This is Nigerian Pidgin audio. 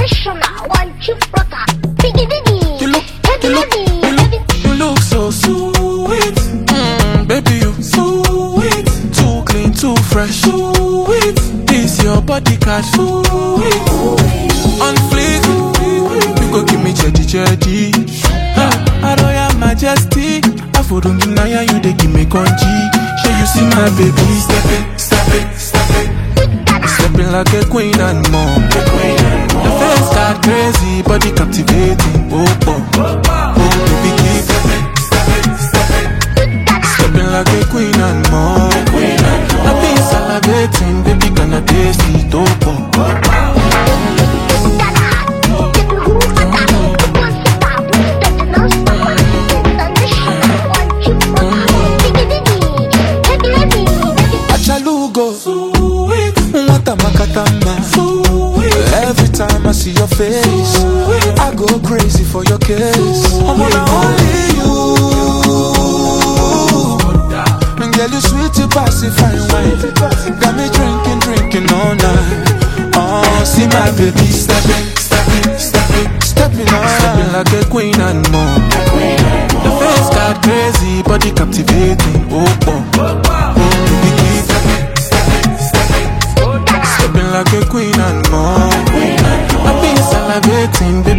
International, one chip brother. Biggie Biggie. You look so sweet. Baby, you sweet. Too clean, too fresh. Sweet. This your body card. Sweet. On fleek. You go give me cheddie. I don't have majesty. I for don't deny you, they give me congee. Show you see my baby. Step it. Stepping like a queen and more. The face got crazy, body captivating. Oh, baby, keep stepping like a queen and more. I be salivating, baby, gonna taste it. Oh, every time I see your face, I go crazy for your kiss. I wanna only you. And girl, you sweet, you pass it fine wine. Got me drinking all night. Oh, see my baby stepping like a queen and more. The face got crazy, body captivating. Oh, baby, keep stepping like a queen and more. I've been salivating,